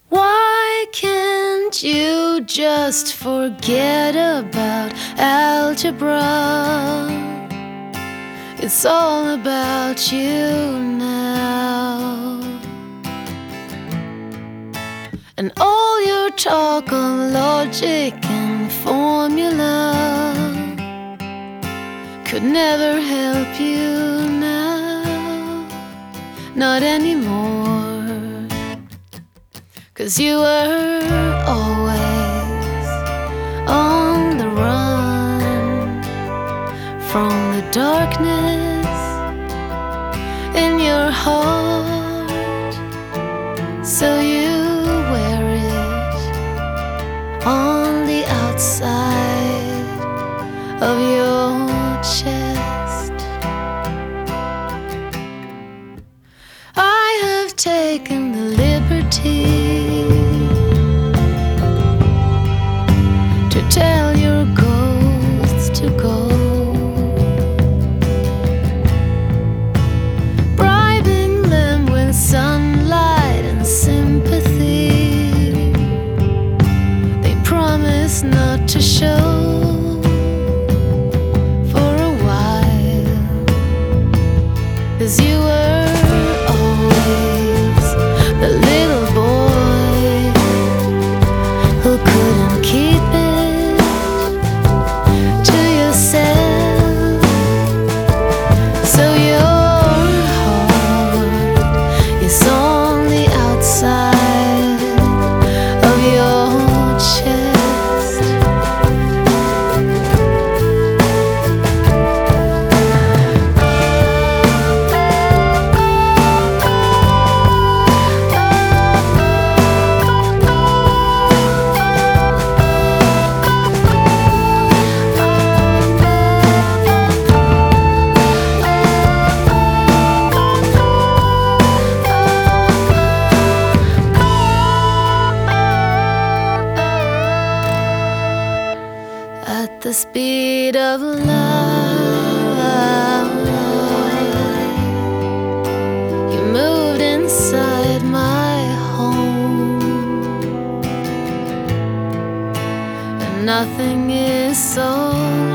Why can't you just forget about algebra? It's all about you now. And all your talk on logic and formula could never help you now, not anymore. 'Cause you were always on the run from the darkness in your heart, so you wear it on the outside of your chest. I have taken the liberty to tell your ghosts to go, bribing them with sunlight and sympathy. They promise not to show for a while, 'cause you were always the little boy who couldn't keep it to yourself. So your heart is on the outside of your chest. At the speed of light, you moved inside my home, and nothing is so